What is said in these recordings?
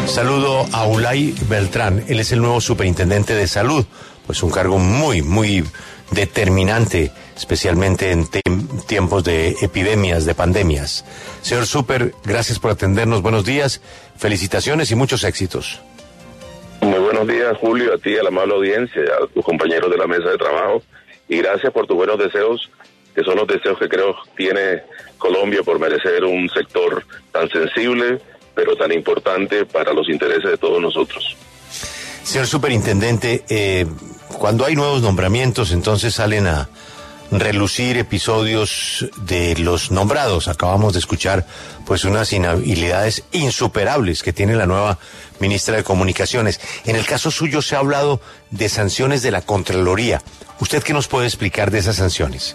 Saludo a Ulay Beltrán, él es el nuevo superintendente de salud, pues un cargo muy determinante, especialmente en tiempos de epidemias, de pandemias. Señor Super, gracias por atendernos, buenos días, felicitaciones y muchos éxitos. Muy buenos días, Julio, a ti, a la amable audiencia, a tus compañeros de la mesa de trabajo, y gracias por tus buenos deseos, que son los deseos que creo tiene Colombia por merecer un sector tan sensible, pero tan importante para los intereses de todos nosotros. Señor Superintendente, cuando hay nuevos nombramientos, entonces salen a relucir episodios de los nombrados. Acabamos de escuchar pues unas inhabilidades insuperables que tiene la nueva ministra de Comunicaciones. En el caso suyo se ha hablado de sanciones de la Contraloría. ¿Usted qué nos puede explicar de esas sanciones?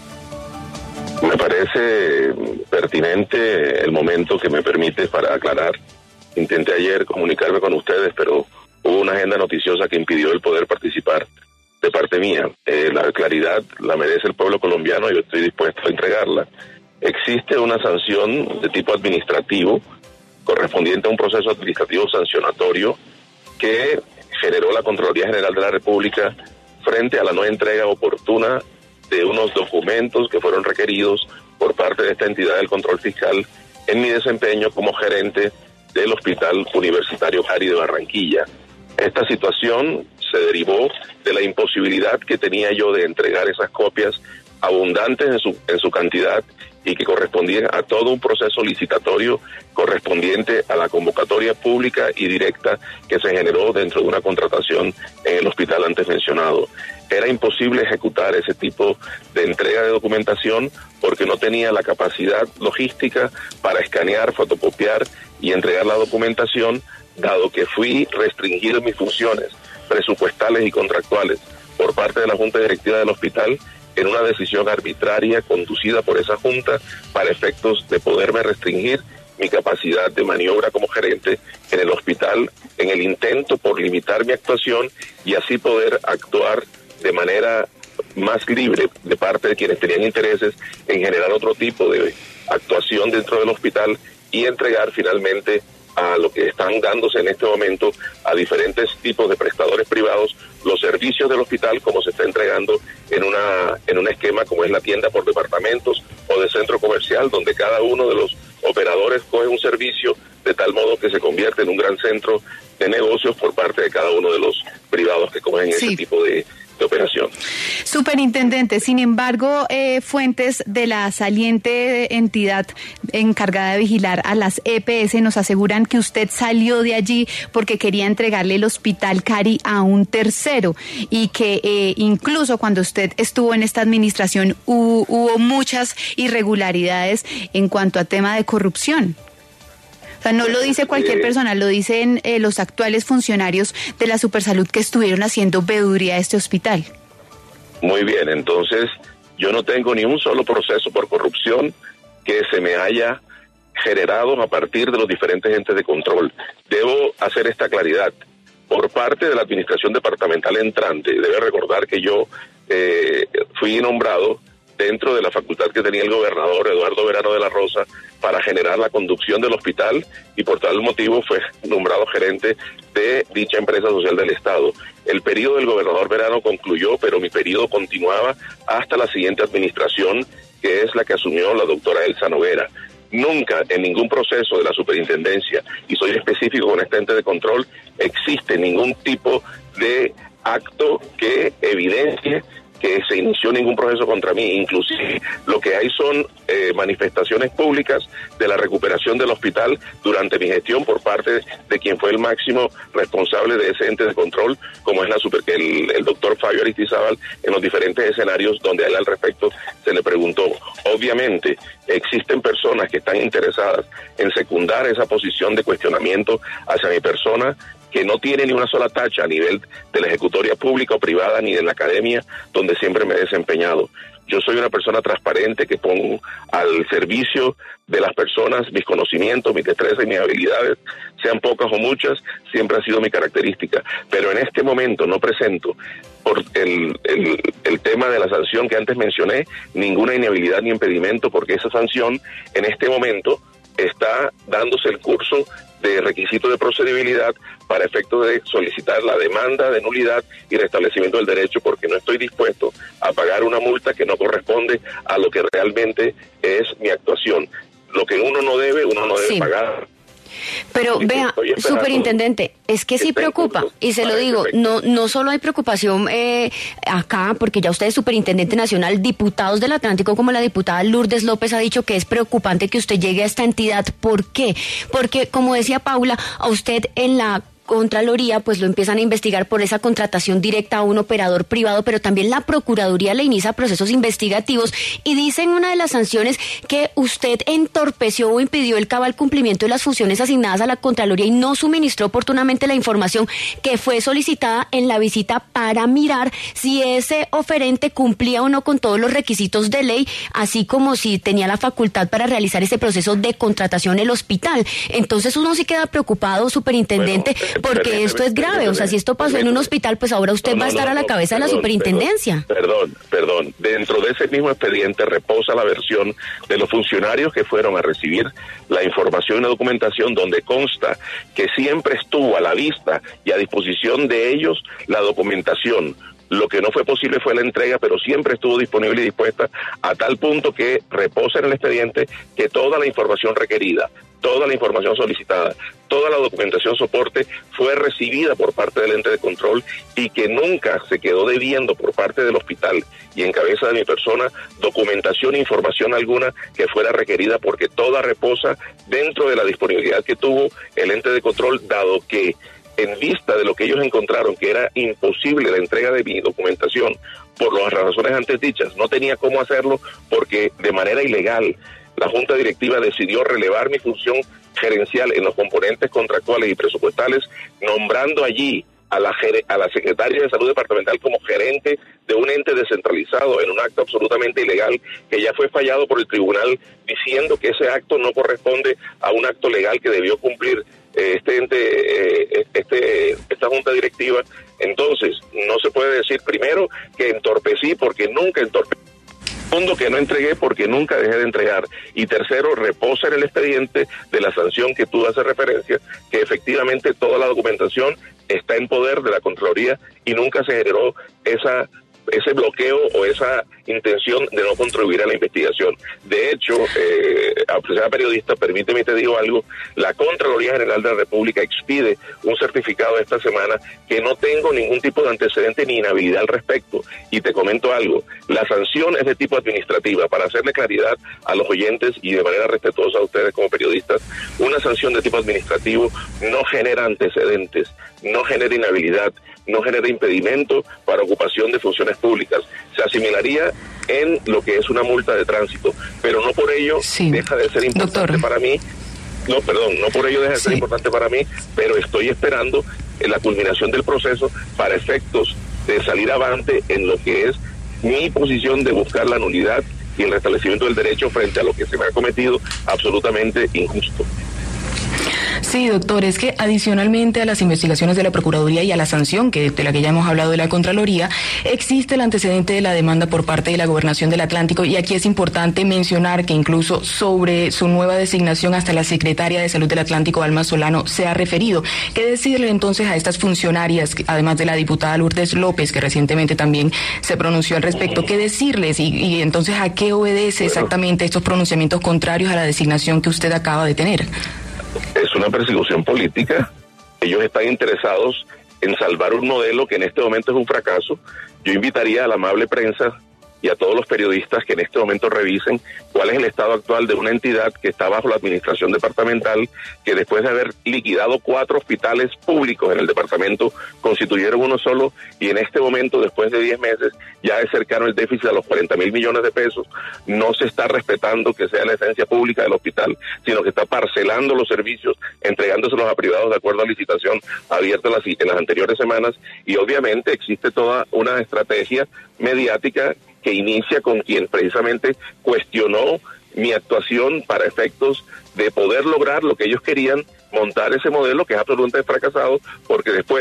Me parece pertinente el momento que me permite para aclarar. Intenté ayer comunicarme con ustedes, pero hubo una agenda noticiosa que impidió el poder participar de parte mía. La claridad la merece el pueblo colombiano y yo estoy dispuesto a entregarla. Existe una sanción de tipo administrativo correspondiente a un proceso administrativo sancionatorio que generó la Contraloría General de la República frente a la no entrega oportuna de unos documentos que fueron requeridos por parte de esta entidad del control fiscal en mi desempeño como gerente del Hospital Universitario Cari de Barranquilla. Esta situación se derivó de la imposibilidad que tenía yo de entregar esas copias abundantes en su cantidad y que correspondían a todo un proceso licitatorio correspondiente a la convocatoria pública y directa que se generó dentro de una contratación en el hospital antes mencionado. Era imposible ejecutar ese tipo de entrega de documentación porque no tenía la capacidad logística para escanear, fotocopiar y entregar la documentación, dado que fui restringido en mis funciones presupuestales y contractuales por parte de la Junta Directiva del hospital en una decisión arbitraria conducida por esa Junta para efectos de poderme restringir mi capacidad de maniobra como gerente en el hospital, en el intento por limitar mi actuación y así poder actuar de manera más libre de parte de quienes tenían intereses en generar otro tipo de actuación dentro del hospital y entregar finalmente a lo que están dándose en este momento a diferentes tipos de prestadores privados los servicios del hospital como se está entregando en un esquema como es la tienda por departamentos o de centro comercial, donde cada uno de los operadores coge un servicio de tal modo que se convierte en un gran centro de negocios por parte de cada uno de los privados que cogen ese tipo de operación. Superintendente, sin embargo, fuentes de la saliente entidad encargada de vigilar a las EPS nos aseguran que usted salió de allí porque quería entregarle el Hospital Cari a un tercero y que incluso cuando usted estuvo en esta administración hubo muchas irregularidades en cuanto a tema de corrupción. O sea, no lo dice cualquier persona, lo dicen los actuales funcionarios de la Supersalud que estuvieron haciendo veeduría a este hospital. Muy bien, entonces yo no tengo ni un solo proceso por corrupción que se me haya generado a partir de los diferentes entes de control. Debo hacer esta claridad. Por parte de la administración departamental entrante, debe recordar que yo fui nombrado dentro de la facultad que tenía el gobernador Eduardo Verano de la Rosa para generar la conducción del hospital y por tal motivo fue nombrado gerente de dicha empresa social del Estado. El periodo del gobernador Verano concluyó, pero mi periodo continuaba hasta la siguiente administración, que es la que asumió la doctora Elsa Noguera. Nunca en ningún proceso de la superintendencia, y soy específico con este ente de control, existe ningún tipo de acto que evidencie que se inició ningún proceso contra mí. Inclusive lo que hay son manifestaciones públicas de la recuperación del hospital durante mi gestión por parte de quien fue el máximo responsable de ese ente de control, como es el doctor Fabio Aristizábal, en los diferentes escenarios donde a él al respecto se le preguntó. Obviamente existen personas que están interesadas en secundar esa posición de cuestionamiento hacia mi persona, que no tiene ni una sola tacha a nivel de la ejecutoria pública o privada ni de la academia donde siempre me he desempeñado. Yo soy una persona transparente que pongo al servicio de las personas mis conocimientos, mis destrezas y mis habilidades, sean pocas o muchas, siempre ha sido mi característica. Pero en este momento no presento, por el tema de la sanción que antes mencioné, ninguna inhabilidad ni impedimento, porque esa sanción en este momento está dándose el curso de requisito de procedibilidad para efectos de solicitar la demanda de nulidad y restablecimiento del derecho, porque no estoy dispuesto a pagar una multa que no corresponde a lo que realmente es mi actuación. Lo que uno no debe pagar. Pero vea, superintendente, es que sí preocupa, y se lo digo, no solo hay preocupación acá, porque ya usted es superintendente nacional, diputados del Atlántico como la diputada Lourdes López ha dicho que es preocupante que usted llegue a esta entidad. ¿Por qué? Porque, como decía Paula, a usted en la Contraloría pues lo empiezan a investigar por esa contratación directa a un operador privado, pero también la Procuraduría le inicia procesos investigativos y dice en una de las sanciones que usted entorpeció o impidió el cabal cumplimiento de las funciones asignadas a la Contraloría y no suministró oportunamente la información que fue solicitada en la visita para mirar si ese oferente cumplía o no con todos los requisitos de ley, así como si tenía la facultad para realizar ese proceso de contratación en el hospital. Entonces uno sí queda preocupado, superintendente, porque esto es grave. O sea, si esto pasó en un hospital, pues ahora usted va a estar a la cabeza de la superintendencia. Perdón. Dentro de ese mismo expediente reposa la versión de los funcionarios que fueron a recibir la información y la documentación, donde consta que siempre estuvo a la vista y a disposición de ellos la documentación. Lo que no fue posible fue la entrega, pero siempre estuvo disponible y dispuesta, a tal punto que reposa en el expediente que toda la información requerida, toda la información solicitada, toda la documentación soporte fue recibida por parte del ente de control y que nunca se quedó debiendo por parte del hospital y en cabeza de mi persona documentación e información alguna que fuera requerida, porque toda reposa dentro de la disponibilidad que tuvo el ente de control, dado que en vista de lo que ellos encontraron, que era imposible la entrega de mi documentación por las razones antes dichas, no tenía cómo hacerlo porque de manera ilegal la Junta Directiva decidió relevar mi función gerencial en los componentes contractuales y presupuestales, nombrando allí a la secretaria de Salud Departamental como gerente de un ente descentralizado en un acto absolutamente ilegal que ya fue fallado por el tribunal, diciendo que ese acto no corresponde a un acto legal que debió cumplir esta Junta Directiva. Entonces, no se puede decir, primero, que entorpecí, porque nunca entorpecí. Segundo, que no entregué porque nunca dejé de entregar. Y tercero, reposa en el expediente de la sanción que tú haces referencia, que efectivamente toda la documentación está en poder de la Contraloría y nunca se generó ese bloqueo o esa intención de no contribuir a la investigación. De hecho, apreciada periodista, permíteme te digo algo, la Contraloría General de la República expide un certificado esta semana que no tengo ningún tipo de antecedente ni inhabilidad al respecto. Y te comento algo, la sanción es de tipo administrativa, para hacerle claridad a los oyentes y de manera respetuosa a ustedes como periodistas, una sanción de tipo administrativo no genera antecedentes, no genera inhabilidad, no genera impedimento para ocupación de funciones públicas. Se asimilaría en lo que es una multa de tránsito, pero no por ello deja de ser importante para mí. No por ello deja de ser importante para mí, pero estoy esperando la culminación del proceso para efectos de salir avante en lo que es mi posición de buscar la nulidad y el restablecimiento del derecho frente a lo que se me ha cometido absolutamente injusto. Sí, doctor, es que adicionalmente a las investigaciones de la Procuraduría y a la sanción de la que ya hemos hablado de la Contraloría, existe el antecedente de la demanda por parte de la Gobernación del Atlántico, y aquí es importante mencionar que incluso sobre su nueva designación hasta la Secretaria de Salud del Atlántico, Alma Solano, se ha referido. ¿Qué decirle entonces a estas funcionarias, además de la diputada Lourdes López, que recientemente también se pronunció al respecto? ¿Qué decirles y entonces a qué obedece exactamente estos pronunciamientos contrarios a la designación que usted acaba de tener? Es una persecución política. Ellos están interesados en salvar un modelo que en este momento es un fracaso. Yo invitaría a la amable prensa y a todos los periodistas que en este momento revisen cuál es el estado actual de una entidad que está bajo la administración departamental, que después de haber liquidado 4 hospitales públicos en el departamento, constituyeron uno solo, y en este momento, después de 10 meses, ya es cercano el déficit a los 40.000 millones de pesos. No se está respetando que sea la esencia pública del hospital, sino que está parcelando los servicios, entregándoselos a privados de acuerdo a licitación abierta en las anteriores semanas, y obviamente existe toda una estrategia mediática que inicia con quien precisamente cuestionó mi actuación para efectos de poder lograr lo que ellos querían, montar ese modelo que es absolutamente fracasado, porque después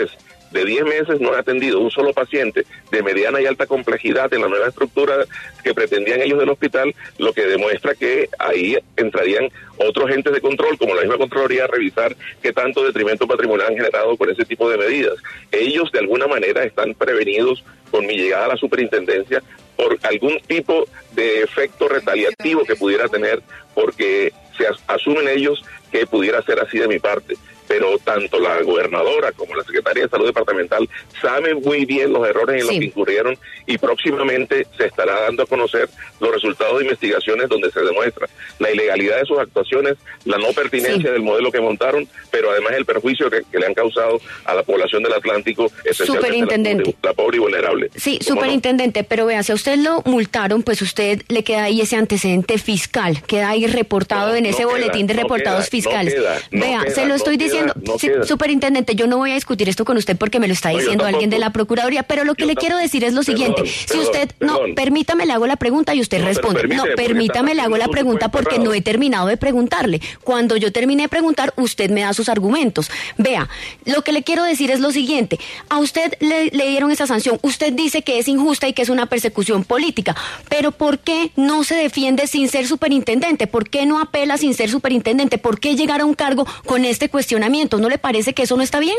de 10 meses no he atendido un solo paciente de mediana y alta complejidad en la nueva estructura que pretendían ellos del hospital, lo que demuestra que ahí entrarían otros entes de control, como la misma Contraloría, a revisar qué tanto detrimento patrimonial han generado con ese tipo de medidas. Ellos de alguna manera están prevenidos con mi llegada a la superintendencia por algún tipo de efecto retaliativo que pudiera tener, porque se asumen ellos que pudiera ser así de mi parte. Pero tanto la gobernadora como la secretaria de Salud departamental saben muy bien los errores en los que incurrieron, y próximamente se estará dando a conocer los resultados de investigaciones donde se demuestra la ilegalidad de sus actuaciones, la no pertinencia del modelo que montaron, pero además el perjuicio que le han causado a la población del Atlántico, especialmente la pobre y vulnerable. Sí, superintendente, pero vea, si a usted lo multaron, pues usted le queda ahí ese antecedente fiscal, queda ahí reportado en ese boletín de reportados fiscales. Vea, se lo estoy diciendo. Superintendente, yo no voy a discutir esto con usted porque me lo está diciendo alguien de la Procuraduría, pero lo que le quiero decir es lo siguiente. Si usted, permítame, le hago la pregunta y usted responde. Permítame, le hago la pregunta porque no he terminado de preguntarle. Cuando yo termine de preguntar, usted me da sus argumentos. Vea, lo que le quiero decir es lo siguiente. A usted le dieron esa sanción. Usted dice que es injusta y que es una persecución política, pero ¿por qué no se defiende sin ser superintendente? ¿Por qué no apela sin ser superintendente? ¿Por qué llegar a un cargo con este cuestionamiento? ¿No le parece que eso no está bien?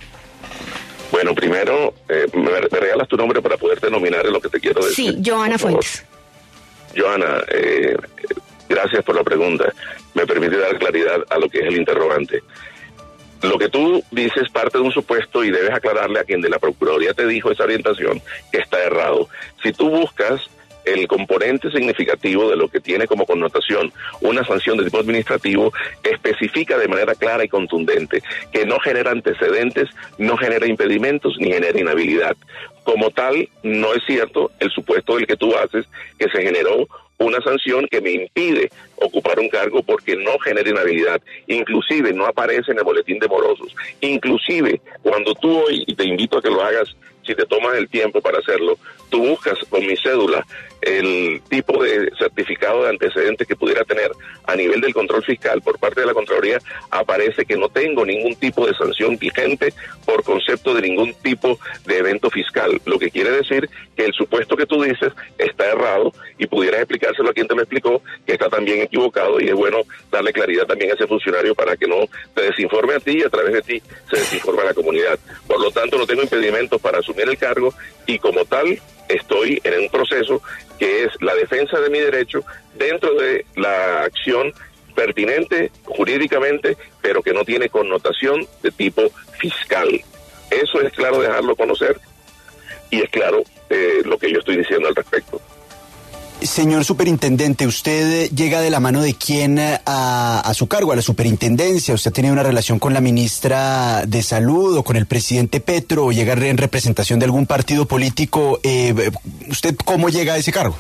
Bueno, primero, me regalas tu nombre para poderte nominar en lo que te quiero decir. Sí, Joana Fuentes. Joana, gracias por la pregunta. Me permite dar claridad a lo que es el interrogante. Lo que tú dices parte de un supuesto y debes aclararle a quien de la Procuraduría te dijo esa orientación que está errado. Si tú buscas el componente significativo de lo que tiene como connotación una sanción de tipo administrativo, especifica de manera clara y contundente que no genera antecedentes, no genera impedimentos ni genera inhabilidad. Como tal, no es cierto el supuesto del que tú haces, que se generó una sanción que me impide ocupar un cargo porque no genera inhabilidad. Inclusive no aparece en el boletín de morosos. Inclusive cuando tú hoy, y te invito a que lo hagas si te tomas el tiempo para hacerlo, tú buscas con mi cédula el tipo de certificado de antecedentes que pudiera tener a nivel del control fiscal por parte de la Contraloría, aparece que no tengo ningún tipo de sanción vigente por concepto de ningún tipo de evento fiscal, lo que quiere decir que el supuesto que tú dices está errado y pudieras explicárselo a quien te lo explicó, que está también equivocado, y es bueno darle claridad también a ese funcionario para que no te desinforme a ti y a través de ti se desinforme a la comunidad. Por lo tanto, no tengo impedimentos para asumir el cargo y como tal estoy en un proceso que es la defensa de mi derecho dentro de la acción pertinente jurídicamente, pero que no tiene connotación de tipo fiscal. Eso es claro dejarlo conocer y es claro lo que yo estoy diciendo al respecto. Señor superintendente, ¿usted llega de la mano de quién a su cargo, a la superintendencia? ¿Usted ha tenido una relación con la ministra de Salud o con el presidente Petro o llega en representación de algún partido político? ¿Usted cómo llega a ese cargo?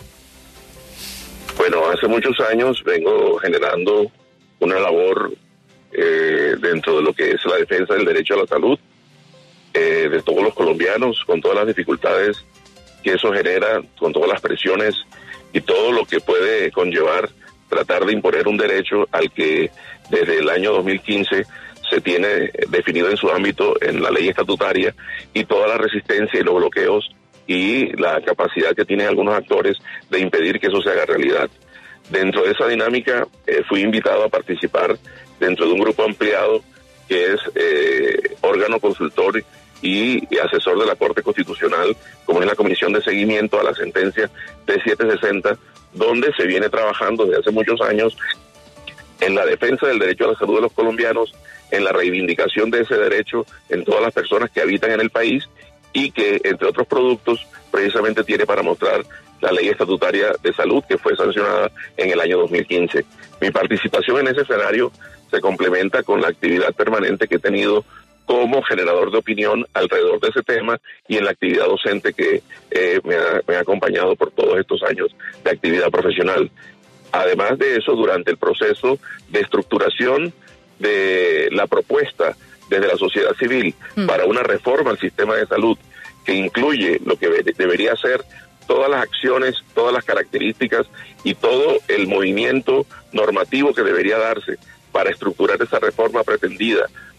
Bueno, hace muchos años vengo generando una labor dentro de lo que es la defensa del derecho a la salud de todos los colombianos, con todas las dificultades que eso genera, con todas las presiones y todo lo que puede conllevar tratar de imponer un derecho al que desde el año 2015 se tiene definido en su ámbito en la ley estatutaria, y toda la resistencia y los bloqueos y la capacidad que tienen algunos actores de impedir que eso se haga realidad. Dentro de esa dinámica fui invitado a participar dentro de un grupo ampliado que es órgano consultor y asesor de la Corte Constitucional, como es la Comisión de Seguimiento a la sentencia T760, donde se viene trabajando desde hace muchos años en la defensa del derecho a la salud de los colombianos, en la reivindicación de ese derecho en todas las personas que habitan en el país, y que, entre otros productos, precisamente tiene para mostrar la ley estatutaria de salud que fue sancionada en el año 2015. Mi participación en ese escenario se complementa con la actividad permanente que he tenido como generador de opinión alrededor de ese tema y en la actividad docente que me ha acompañado por todos estos años de actividad profesional. Además de eso, durante el proceso de estructuración de la propuesta desde la sociedad civil para una reforma al sistema de salud que incluye lo que debería ser todas las acciones, todas las características y todo el movimiento normativo que debería darse para estructurar esa reforma pretendida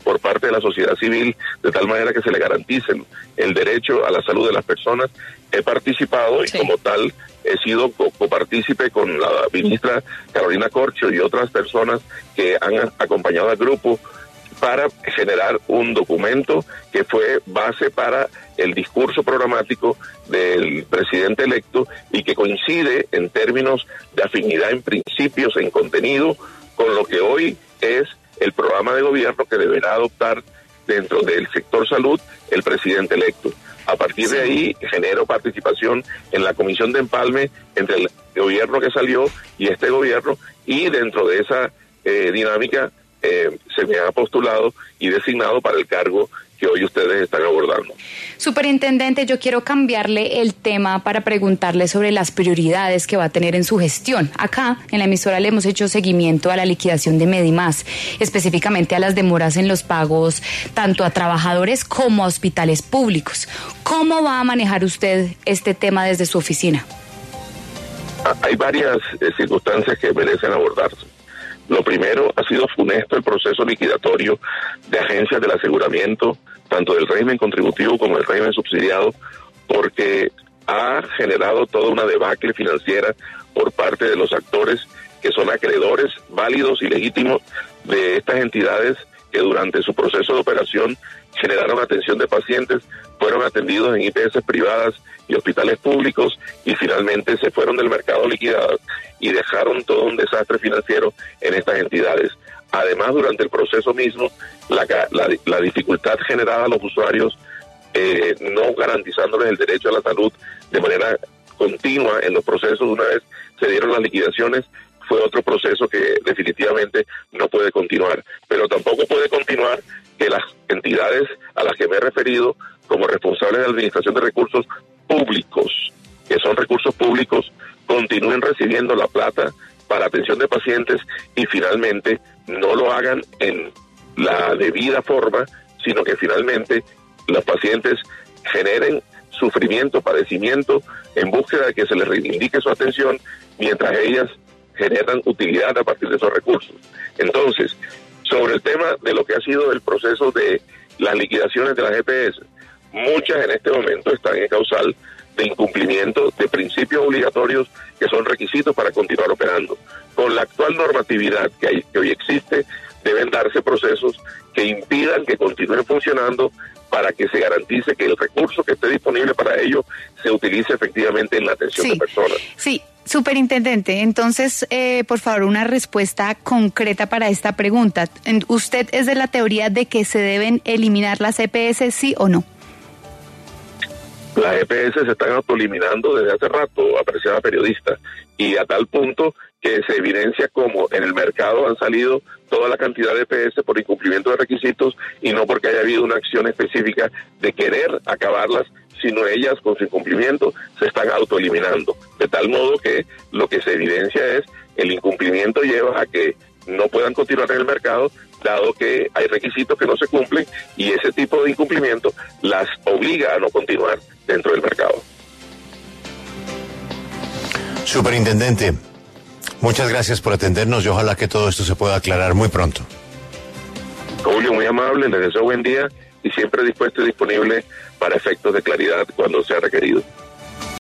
por parte de la sociedad civil, de tal manera que se le garanticen el derecho a la salud de las personas. He participado y como tal he sido copartícipe con la ministra Carolina Corcho y otras personas que han acompañado al grupo para generar un documento que fue base para el discurso programático del presidente electo y que coincide en términos de afinidad en principios, en contenido, con lo que hoy es el programa de gobierno que deberá adoptar dentro del sector salud el presidente electo. A partir de ahí genero participación en la comisión de empalme entre el gobierno que salió y este gobierno, y dentro de esa dinámica se me ha postulado y designado para el cargo que hoy ustedes están abordando. Superintendente, yo quiero cambiarle el tema para preguntarle sobre las prioridades que va a tener en su gestión. Acá, en la emisora, le hemos hecho seguimiento a la liquidación de Medimás, específicamente a las demoras en los pagos tanto a trabajadores como a hospitales públicos. ¿Cómo va a manejar usted este tema desde su oficina? Hay varias circunstancias que merecen abordarse. Lo primero, ha sido funesto el proceso liquidatorio de agencias del aseguramiento, tanto del régimen contributivo como del régimen subsidiado, porque ha generado toda una debacle financiera por parte de los actores que son acreedores válidos y legítimos de estas entidades que durante su proceso de operación generaron atención de pacientes, fueron atendidos en IPS privadas y hospitales públicos y finalmente se fueron del mercado liquidados y dejaron todo un desastre financiero en estas entidades. Además, durante el proceso mismo, la dificultad generada a los usuarios, no garantizándoles el derecho a la salud de manera continua en los procesos, una vez se dieron las liquidaciones, fue otro proceso que definitivamente no puede continuar. Pero tampoco puede continuar que las entidades a las que me he referido como responsables de la administración de recursos públicos, que son recursos públicos, continúen recibiendo la plata para atención de pacientes y finalmente no lo hagan en la debida forma, sino que finalmente los pacientes generen sufrimiento, padecimiento, en búsqueda de que se les reivindique su atención, mientras ellas generan utilidad a partir de esos recursos. Entonces, sobre el tema de lo que ha sido el proceso de las liquidaciones de las EPS, muchas en este momento están en causal de incumplimiento de principios obligatorios que son requisitos para continuar operando. Con la actual normatividad que hoy existe, deben darse procesos que impidan que continúen funcionando para que se garantice que el recurso que esté disponible para ello se utilice efectivamente en la atención de personas. Sí. Superintendente, entonces, por favor, una respuesta concreta para esta pregunta. ¿Usted es de la teoría de que se deben eliminar las EPS, sí o no? Las EPS se están autoeliminando desde hace rato, apreciada periodista, y a tal punto que se evidencia como en el mercado han salido toda la cantidad de EPS por incumplimiento de requisitos y no porque haya habido una acción específica de querer acabarlas, sino ellas con su incumplimiento se están autoeliminando. De tal modo que lo que se evidencia es el incumplimiento lleva a que no puedan continuar en el mercado, dado que hay requisitos que no se cumplen y ese tipo de incumplimiento las obliga a no continuar dentro del mercado. Superintendente, muchas gracias por atendernos y ojalá que todo esto se pueda aclarar muy pronto. Julio, muy amable, les deseo buen día y siempre dispuesto y disponible para efectos de claridad cuando sea requerido.